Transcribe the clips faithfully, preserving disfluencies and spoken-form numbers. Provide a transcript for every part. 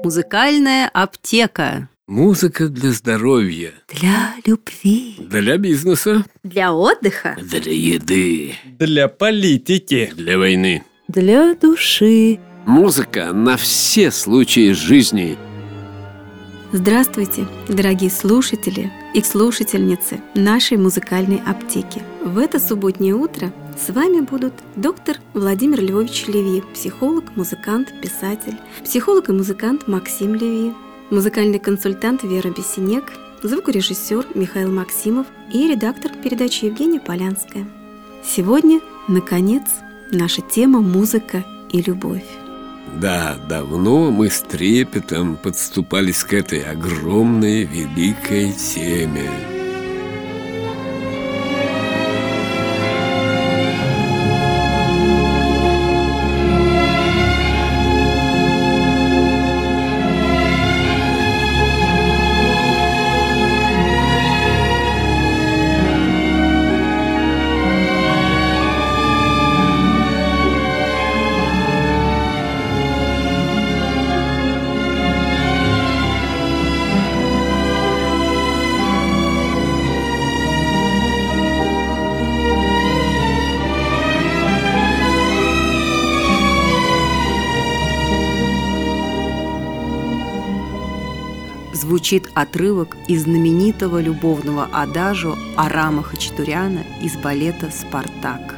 Музыкальная аптека. Музыка для здоровья, Для любви, для бизнеса, для отдыха, для еды, для политики, для войны. для души. Музыка на все случаи жизни. Здравствуйте, дорогие слушатели и слушательницы нашей музыкальной аптеки. В это субботнее утро с вами будут доктор Владимир Львович Леви, психолог, музыкант, писатель, психолог и музыкант Максим Леви, музыкальный консультант Вера Бесенек, звукорежиссер Михаил Максимов и редактор передачи Евгения Полянская. Сегодня, наконец, наша тема «Музыка и любовь». Да, давно мы с трепетом подступались к этой огромной, великой теме. Звучит отрывок из знаменитого любовного адажу Арама Хачатуряна из балета «Спартак».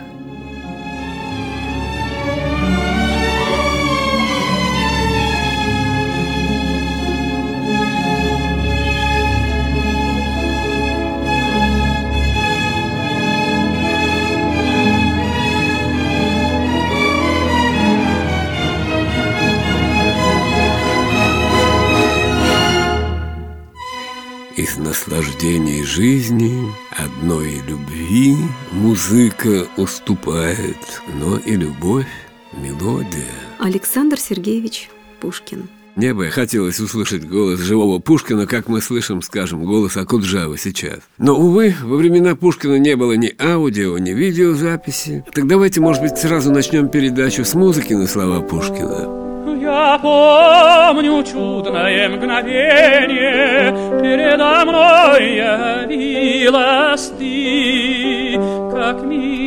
Из наслаждений жизни, одной любви музыка уступает, но и любовь – мелодия. Александр Сергеевич Пушкин. Мне бы хотелось услышать голос живого Пушкина, как мы слышим, скажем, голос Акуджавы сейчас. Но, увы, во времена Пушкина не было ни аудио, ни видеозаписи. Так давайте, может быть, сразу начнем передачу с музыки на слова Пушкина. Я помню чудное мгновение, передо мной явилась ты, как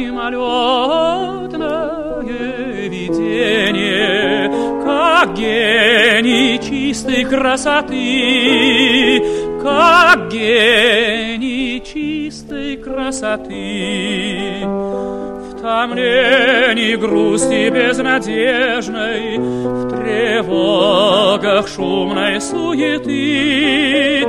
мимолетное видение, как гений чистой красоты, как гений чистой красоты. В томлении грусти безнадежной, в тревогах шумной суеты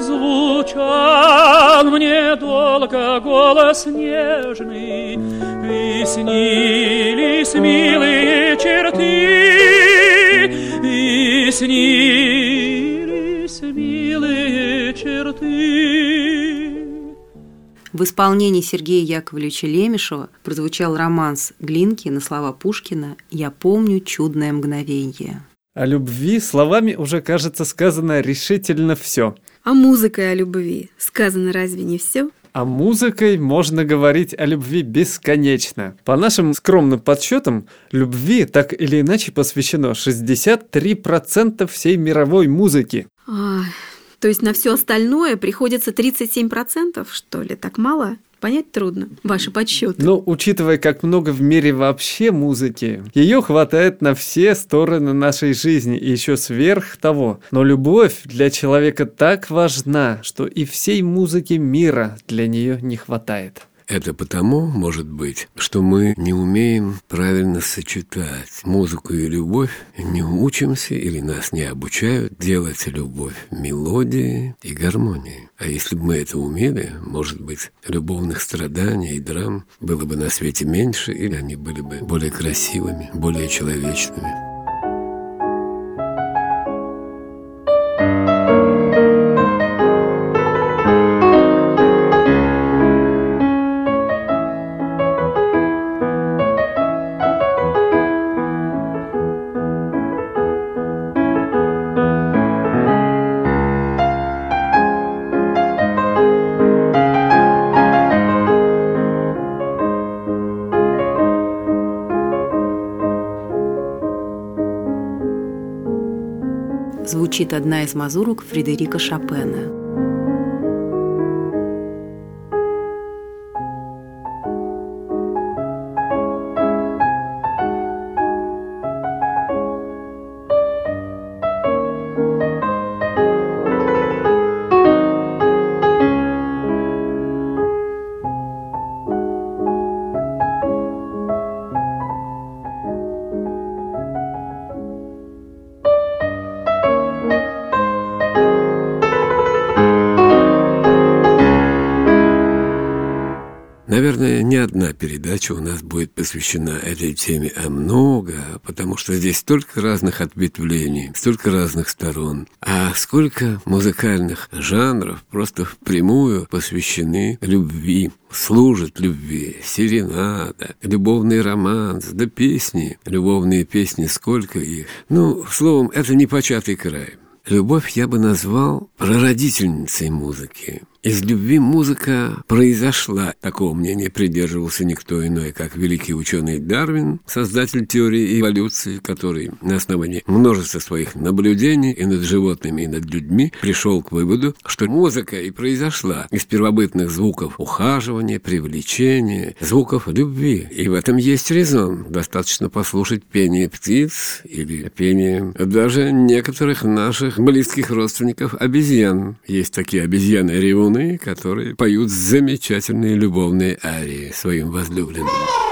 звучал мне долго голос нежный, и снились милые черты, и снились милые черты. В исполнении Сергея Яковлевича Лемешева прозвучал романс Глинки на слова Пушкина «Я помню чудное мгновенье». О любви словами уже, кажется, сказано решительно все. А музыкой о любви сказано разве не все? А музыкой можно говорить о любви бесконечно. По нашим скромным подсчетам, любви так или иначе посвящено шестьдесят три процента всей мировой музыки. А, то есть на все остальное приходится тридцать семь процентов, что ли? Так мало? Понять трудно. Ваши подсчеты. Но, учитывая, как много в мире вообще музыки, ее хватает на все стороны нашей жизни и еще сверх того. Но любовь для человека так важна, что и всей музыки мира для нее не хватает. Это потому, может быть, что мы не умеем правильно сочетать музыку и любовь, не учимся или нас не обучают делать любовь мелодии и гармонии. А если бы мы это умели, может быть, любовных страданий и драм было бы на свете меньше, или они были бы более красивыми, более человечными. звучит одна из мазурок Фредерика Шопена. Наверное, не одна передача у нас будет посвящена этой теме, а много, потому что здесь столько разных ответвлений, столько разных сторон, а сколько музыкальных жанров просто впрямую посвящены любви, служат любви, серенада, любовный романс, да песни, любовные песни, сколько их. Ну, словом, это непочатый край. Любовь я бы назвал прародительницей музыки. Из любви музыка произошла. Такого мнения придерживался никто иной, как великий ученый Дарвин, создатель теории эволюции, который на основании множества своих наблюдений и над животными, и над людьми пришел к выводу, что музыка и произошла из первобытных звуков ухаживания, привлечения, звуков любви. И в этом есть резон. Достаточно послушать пение птиц или пение даже некоторых наших близких родственников обезьян. Есть такие обезьяны-ревуны, которые поют замечательные любовные арии своим возлюбленным.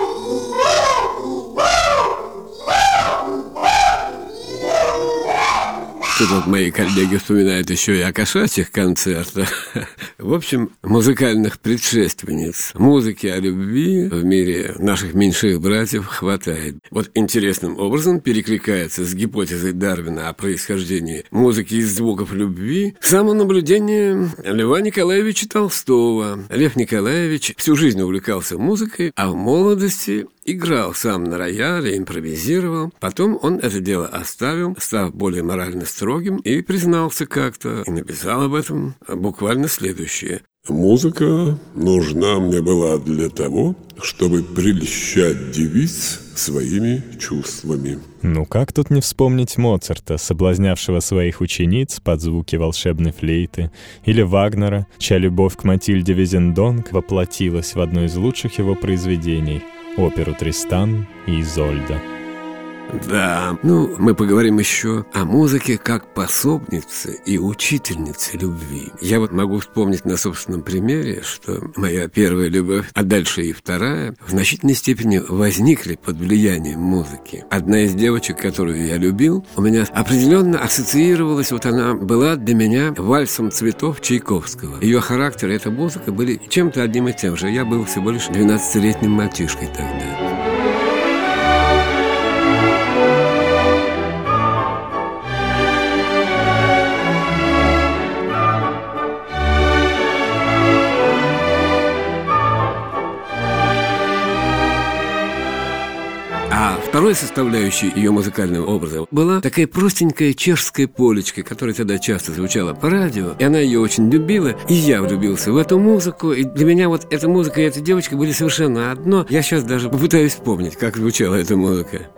Тут вот мои коллеги вспоминают еще и о кошачьих концертах. В общем, музыкальных предшественниц музыки о любви в мире наших меньших братьев хватает. Вот интересным образом перекликается с гипотезой Дарвина о происхождении музыки из звуков любви самонаблюдение Льва Николаевича Толстого. Лев Николаевич всю жизнь увлекался музыкой, а в молодости играл сам на рояле, импровизировал. Потом он это дело оставил, став более морально строгим, и признался как-то, и написал об этом буквально следующее. «Музыка нужна мне была для того, чтобы прельщать девиц своими чувствами». Ну как тут не вспомнить Моцарта, соблазнявшего своих учениц под звуки волшебной флейты, или Вагнера, чья любовь к Матильде Визендонк воплотилась в одно из лучших его произведений — оперу «Тристан и Изольда». Да, ну, мы поговорим еще о музыке как пособнице и учительнице любви. Я вот могу вспомнить на собственном примере, что моя первая любовь, а дальше и вторая, в значительной степени возникли под влиянием музыки. Одна из девочек, которую я любил, у меня определенно ассоциировалась, вот она была для меня вальсом цветов Чайковского. Ее характер и эта музыка были чем-то одним и тем же. Я был всего лишь двенадцатилетним мальчишкой тогда. А второй составляющей ее музыкального образа была такая простенькая чешская полечка, которая тогда часто звучала по радио, и она ее очень любила, и я влюбился в эту музыку, и для меня вот эта музыка и эта девочка были совершенно одно. Я сейчас даже пытаюсь вспомнить, как звучала эта музыка.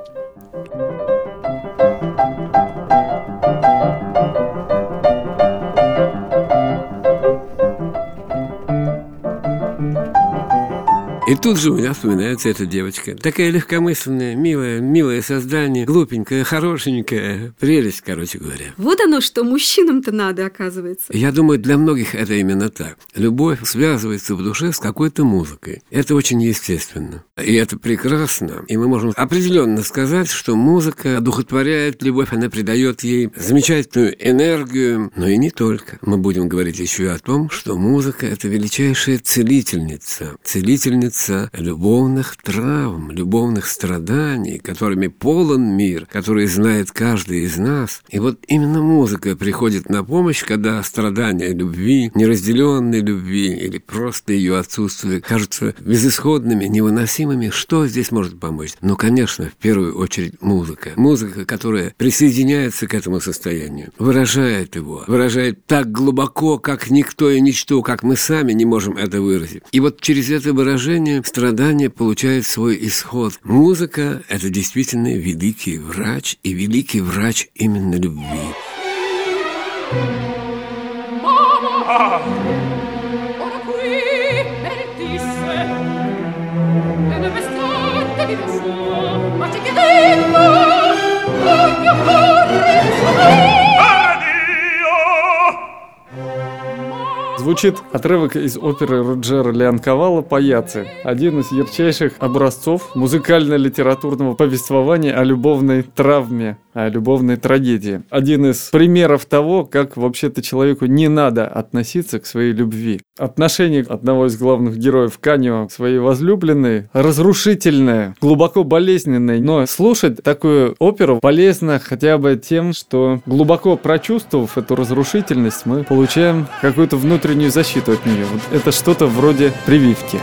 И тут же у меня вспоминается эта девочка. Такая легкомысленная, милая, милое создание, глупенькая, хорошенькая. Прелесть, короче говоря. Вот оно, что мужчинам-то надо, оказывается. Я думаю, для многих это именно так. Любовь связывается в душе с какой-то музыкой. Это очень естественно. И это прекрасно. И мы можем определенно сказать, что музыка одухотворяет любовь, она придает ей замечательную энергию. Но и не только. Мы будем говорить еще и о том, что музыка – это величайшая целительница. Целительница любовных травм, любовных страданий, которыми полон мир, который знает каждый из нас. И вот именно музыка приходит на помощь, когда страдания любви, неразделенной любви или просто ее отсутствие кажутся безысходными, невыносимыми. Что здесь может помочь? Ну, конечно, в первую очередь музыка. Музыка, которая присоединяется к этому состоянию, выражает его, выражает так глубоко, как никто и ничто, как мы сами не можем это выразить. И вот через это выражение страдание получает свой исход. Музыка – это действительно великий врач, и великий врач именно любви. Mamma, ora qui meritisse, e dove state di suo, ma c'è che detto, voglio correre. Звучит отрывок из оперы Роджера Леонковала «Паяцци», один из ярчайших образцов музыкально-литературного повествования о любовной травме, о любовной трагедии. Один из примеров того, как вообще-то человеку не надо относиться к своей любви. Отношение одного из главных героев Каньо к своей возлюбленной разрушительное, глубоко болезненное, но слушать такую оперу полезно хотя бы тем, что глубоко прочувствовав эту разрушительность, мы получаем какую-то внутреннюю защиту от нее. Вот это что-то вроде прививки.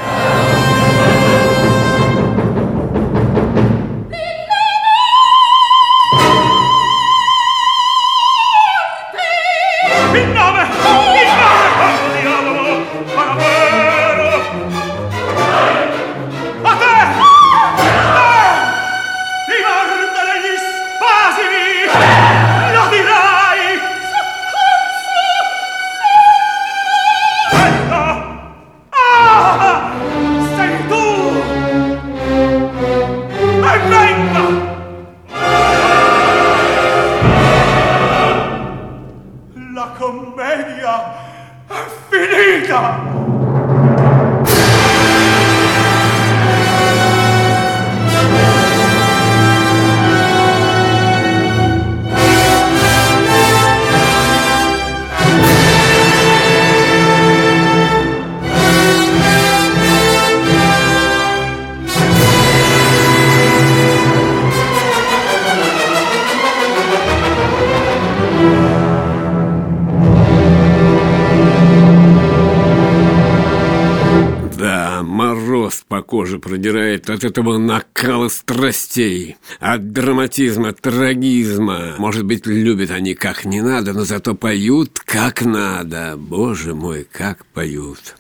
По коже продирает от этого накала страстей, от драматизма, трагизма. Может быть, любят они как не надо, но зато поют как надо. Боже мой, как поют.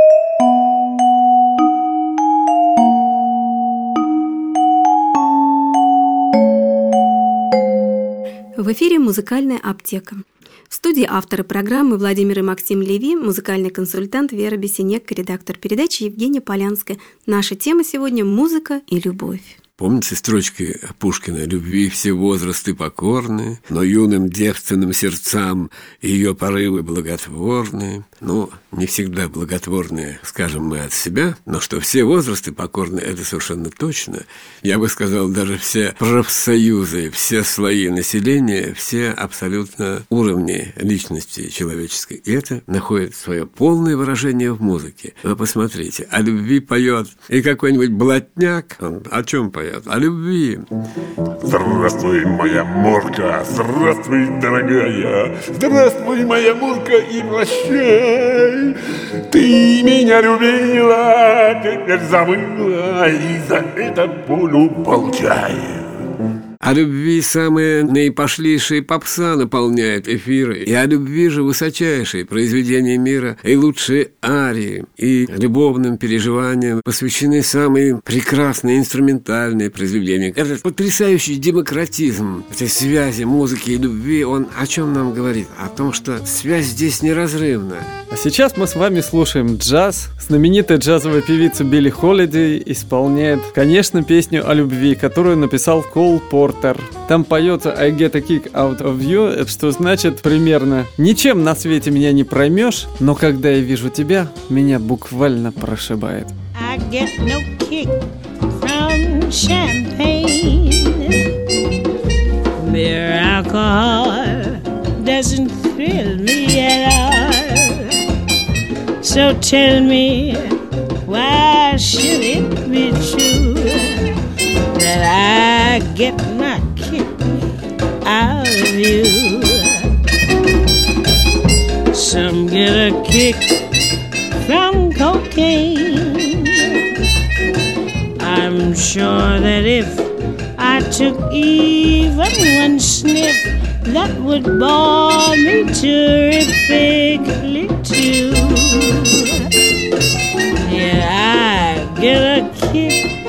В эфире «Музыкальная аптека». В студии авторы программы Владимир и Максим Леви, музыкальный консультант Вера Бесенек, редактор передачи Евгения Полянская. Наша тема сегодня – музыка и любовь. Помните строчки Пушкина: «Любви все возрасты покорны, но юным девственным сердцам ее порывы благотворны». Ну, не всегда благотворные, скажем мы от себя, но что все возрасты покорны, это совершенно точно. Я бы сказал, даже все профсоюзы, все слои населения, все абсолютно уровни личности человеческой. И это находит свое полное выражение в музыке. Вы посмотрите, о любви поет и какой-нибудь блатняк, он о чем поет? О любви. Здравствуй, моя Мурка, здравствуй, дорогая, здравствуй, моя Мурка, и прощай. Ты меня любила, теперь забыла, и за это болю получай. О любви самые наипошлейшие попса наполняет эфиры, и о любви же высочайшие произведения мира, и лучшие арии, и любовным переживаниям посвящены самые прекрасные инструментальные произведения. Этот потрясающий демократизм этой связи музыки и любви, он о чем нам говорит? О том, что связь здесь неразрывна. А сейчас мы с вами слушаем джаз. Знаменитая джазовая певица Билли Холидей исполняет, конечно, песню о любви, которую написал Кол Портер. Там поется I get a kick out of you, что значит примерно: ничем на свете меня не проймешь, но когда я вижу тебя, меня буквально прошибает. I get no kick from champagne. Mere alcohol doesn't thrill me at all. So tell me, why should it be true that I get my kick out of you? Some get a kick from cocaine. I'm sure that if I took even one sniff, that would bore me terrifically too. Yeah, I get a kick,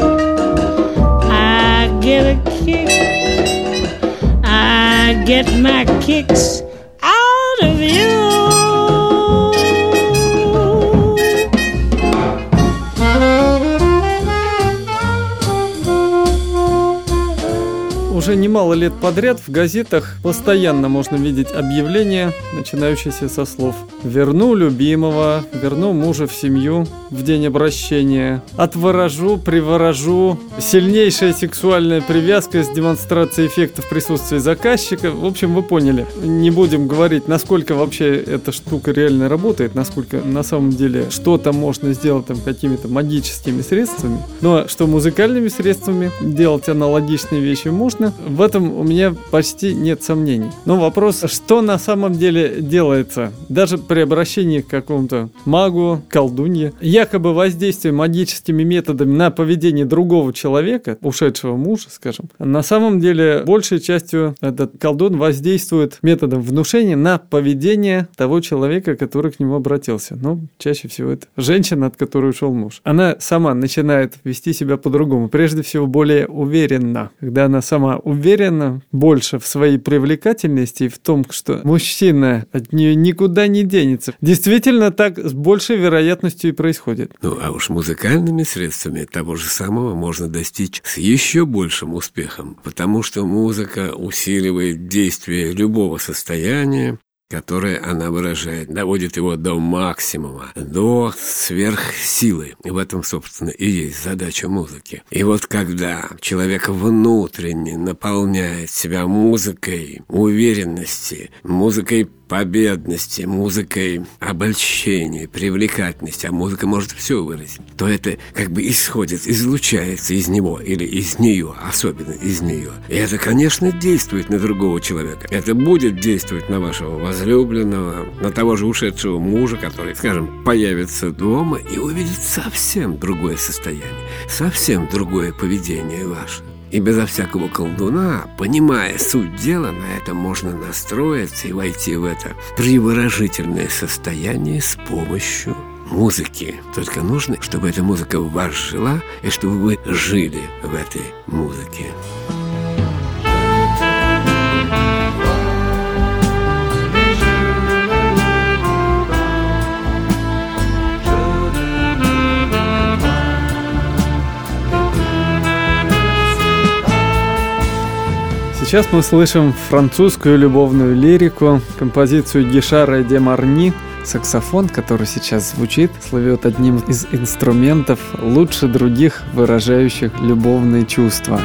I get a kick, I get my kicks out of Уже немало лет подряд в газетах постоянно можно видеть объявления, начинающиеся со слов «Верну любимого», «Верну мужа в семью в день обращения», «Отворожу», «Приворожу», «Сильнейшая сексуальная привязка с демонстрацией эффекта в присутствии заказчика». В общем, вы поняли. Не будем говорить, насколько вообще эта штука реально работает, насколько на самом деле что-то можно сделать там какими-то магическими средствами. Но что музыкальными средствами делать аналогичные вещи можно, в этом у меня почти нет сомнений. Но вопрос, что на самом деле делается? Даже при обращении к какому-то магу, колдунье, якобы воздействие магическими методами на поведение другого человека, ушедшего мужа, скажем, на самом деле большей частью этот колдун воздействует методом внушения на поведение того человека, который к нему обратился. Ну, чаще всего это женщина, от которой ушел муж. Она сама начинает вести себя по-другому, прежде всего более уверенно. Когда она сама уверена больше в своей привлекательности и в том, что мужчина от нее никуда не денется. Действительно, так с большей вероятностью и происходит. Ну, а уж музыкальными средствами того же самого можно достичь с еще большим успехом, потому что музыка усиливает действие любого состояния, которое она выражает, доводит его до максимума, до сверхсилы. И в этом, собственно, и есть задача музыки. И вот когда человек внутренне наполняет себя музыкой уверенности, музыкой победности, музыкой обольщения, привлекательности, а музыка может все выразить, то это как бы исходит, излучается из него или из нее, особенно из нее. И это, конечно, действует на другого человека. Это будет действовать на вашего возлюбленного, на того же ушедшего мужа, который, скажем, появится дома и увидит совсем другое состояние, совсем другое поведение ваше. И безо всякого колдуна, понимая суть дела, на это можно настроиться и войти в это приворожительное состояние с помощью музыки. Только нужно, чтобы эта музыка в вас жила, и чтобы вы жили в этой музыке. Сейчас мы слышим французскую любовную лирику, композицию Гишара де Марни. Саксофон, который сейчас звучит, слывет одним из инструментов, лучше других выражающих любовные чувства.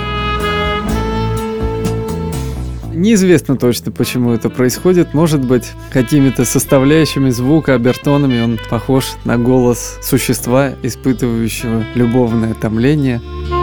Неизвестно точно, почему это происходит. Может быть, какими-то составляющими звука, обертонами он похож на голос существа, испытывающего любовное томление.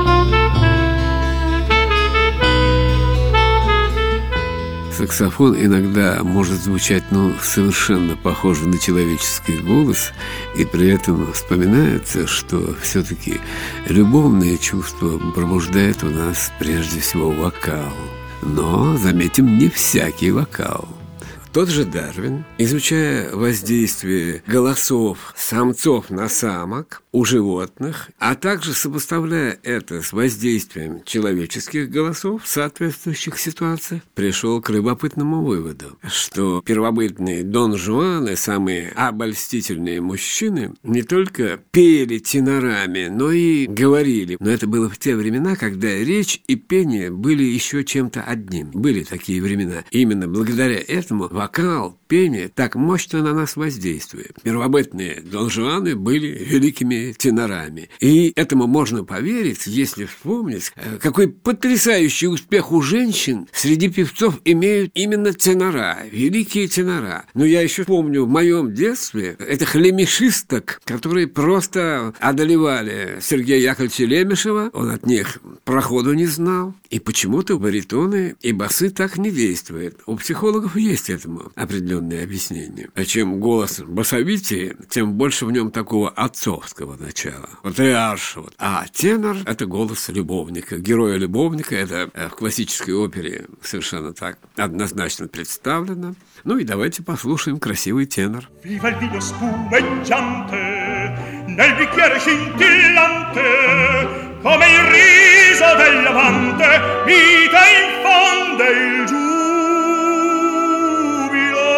Саксофон иногда может звучать, ну, совершенно похоже на человеческий голос, и при этом вспоминается, что все-таки любовное чувство пробуждает у нас прежде всего вокал. Но, заметим, не всякий вокал. Тот же Дарвин, изучая воздействие голосов самцов на самок у животных, а также сопоставляя это с воздействием человеческих голосов в соответствующих ситуациях, пришел к любопытному выводу, что первобытные Дон Жуаны, самые обольстительные мужчины, не только пели тенорами, но и говорили. Но это было в те времена, когда речь и пение были еще чем-то одним. Были такие времена. Именно благодаря этому вокал, пение так мощно на нас воздействует. Первобытные Дон Жуаны были великими тенорами. И этому можно поверить, если вспомнить, какой потрясающий успех у женщин среди певцов имеют именно тенора, великие тенора. Но я еще помню в моем детстве этих лемешисток, которые просто одолевали Сергея Яковлевича Лемешева. Он от них проходу не знал. И почему-то баритоны и басы так не действуют. У психологов есть этому определенное объяснение. А чем голос басовитее, тем больше в нем такого отцовского начала, патриаршего. А тенор – это голос любовника. Героя-любовника – это в классической опере совершенно так однозначно представлено. Ну и давайте послушаем красивый тенор. Viva il vino spumeggiante nel bicchiere scintillante come il riso dell'amante mite infonde il giubilo.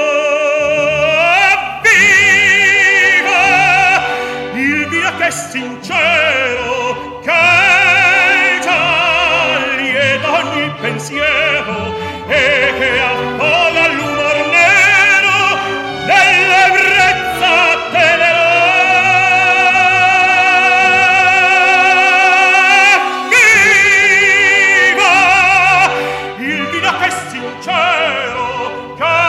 Viva il vino che è sincero, che già lieta ogni pensiero e che affoga l'umor nero nell'ebbrezza tenerò. Viva il vino che è sincero, che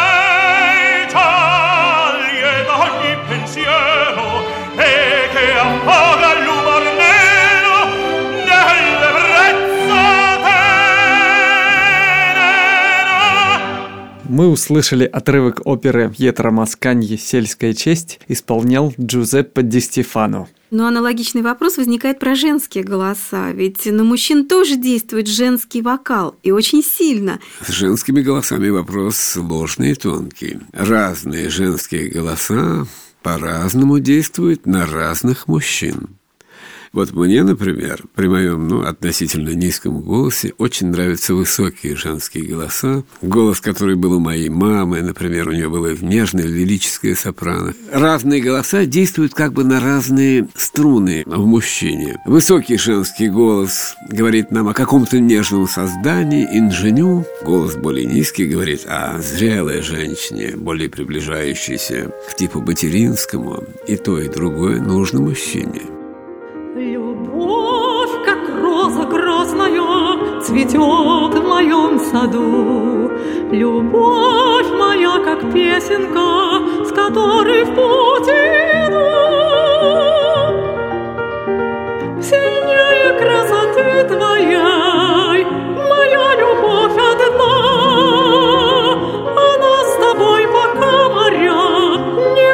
taglie da ogni pensiero e che affoga l'umor nero nell'ebbrezza tenerò. Мы услышали отрывок оперы Пьетро Масканьи «Сельская честь», исполнял Джузеппе Ди Стефано. Но аналогичный вопрос возникает про женские голоса, ведь на мужчин тоже действует женский вокал, и очень сильно. С женскими голосами вопрос сложный и тонкий. Разные женские голоса по-разному действуют на разных мужчин. Вот мне, например, при моем ну, относительно низком голосе очень нравятся высокие женские голоса. Голос, который был у моей мамы, например, у нее было нежное, лирическое сопрано. Разные голоса действуют как бы на разные струны в мужчине. Высокий женский голос говорит нам о каком-то нежном создании, инженю. Голос более низкий говорит о зрелой женщине, более приближающейся к типу материнскому. И то, и другое нужно мужчине. Любовь, как роза красная, цветет в моем саду. Любовь моя, как песенка, с которой в путь иду. Сильнее красоты твоей моя любовь одна. Она с тобой, пока моря не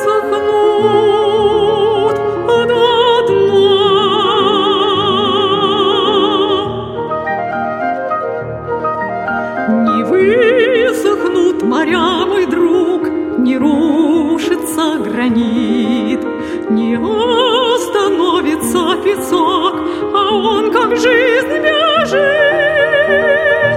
высохнут до дна. Не высохнут моря, мой друг, не рушится гранит, не остановится песок, а он, как жизнь, бежит.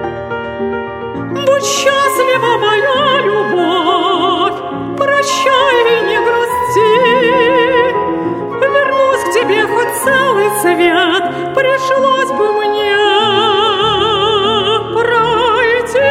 Будь счастлива, моя любовь, прощай и не грусти. Вернусь к тебе хоть целый свет, пришлось бы мне пройти.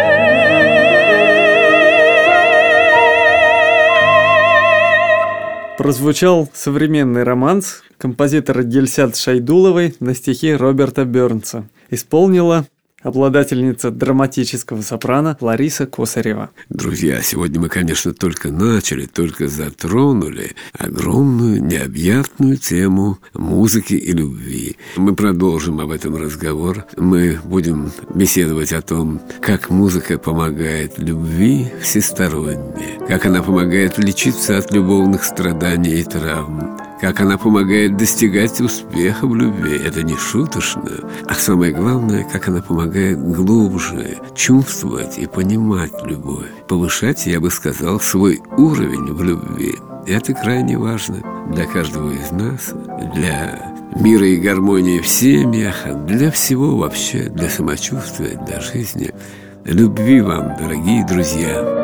Прозвучал современный романс композитора Дильсят Шайдуловой на стихи Роберта Бёрнса. Исполнила обладательница драматического сопрано Лариса Косарева. Друзья, сегодня мы, конечно, только начали, только затронули огромную, необъятную тему музыки и любви. Мы продолжим об этом разговор. Мы будем беседовать о том, как музыка помогает любви всесторонне, как она помогает лечиться от любовных страданий и травм, как она помогает достигать успеха в любви. Это не шуточно. А самое главное, как она помогает глубже чувствовать и понимать любовь. Повышать, я бы сказал, свой уровень в любви. Это крайне важно для каждого из нас, для мира и гармонии в семьях, для всего вообще, для самочувствия, для жизни. Любви вам, дорогие друзья!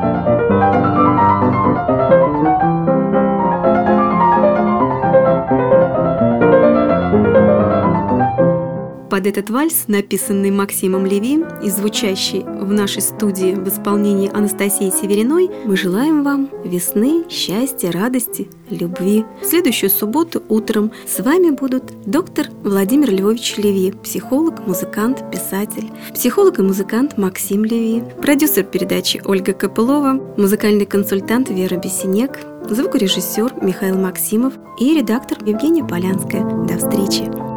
Под этот вальс, написанный Максимом Леви и звучащий в нашей студии в исполнении Анастасии Севериной, мы желаем вам весны, счастья, радости, любви. В следующую субботу утром с вами будут доктор Владимир Львович Леви, психолог, музыкант, писатель, психолог и музыкант Максим Леви, продюсер передачи Ольга Копылова, музыкальный консультант Вера Бесенек, звукорежиссер Михаил Максимов и редактор Евгения Полянская. До встречи!